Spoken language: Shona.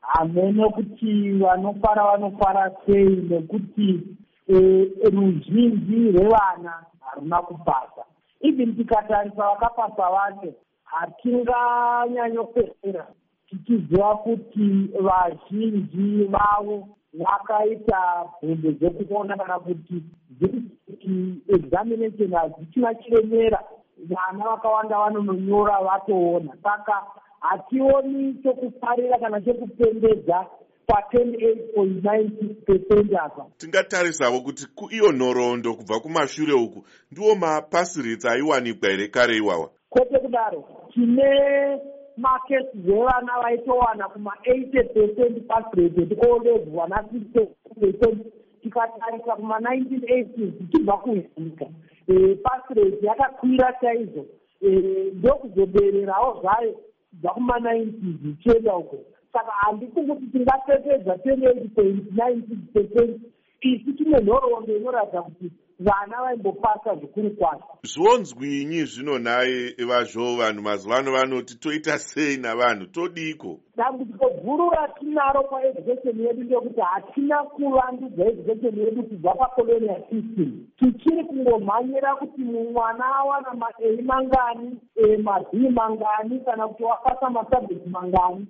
hamene kuti vanofara sei, nekuti ruzhinji rwevana haruna kupasa. Even tikatarisa vakapasa vacho hatinganyanyopera tichiziva kuti vazhinji vavo vakaita bvunzo dzekuona kana kuti examination hadzichina chiremera, vana vakawanda vanononyora vatoona. Saka hationi chokufarira kana chekupendedza pa28.96% apa. Tingatarisawo kuti iyo nhoroondo kubva kumashure uku ndiwo mapasi rates aiwanikwa here kare iwawa? Kwete kudaro, tine makesi dzevana vaitowana kuma80% pass rate etikolevhwa na60%. Tikatarisa kuma1980s tichibva kunyika pass rate yakakwira chaizvo, ndokuzobererawo zvayo kubva kuma90s ichienda uko. Saka handisi kuti tingapepedza 28.96%. Isi tine nhoroondo inoratidza kuti vana vaimbopasa zvikuru kwazvo. Zvonzwinyi zvino naye vazvo vanhu mazuva ano vanoti toita sei navanhu, todiko? Dambudziko guru ratinaro paeducation yedu ndekuti hatina kuvandudza education yedu kubva pacolonial system. Tichiri kungomhanyira kuti mwana awana maA mangani, maB mangani, kana kuti wapasa masabject mangani.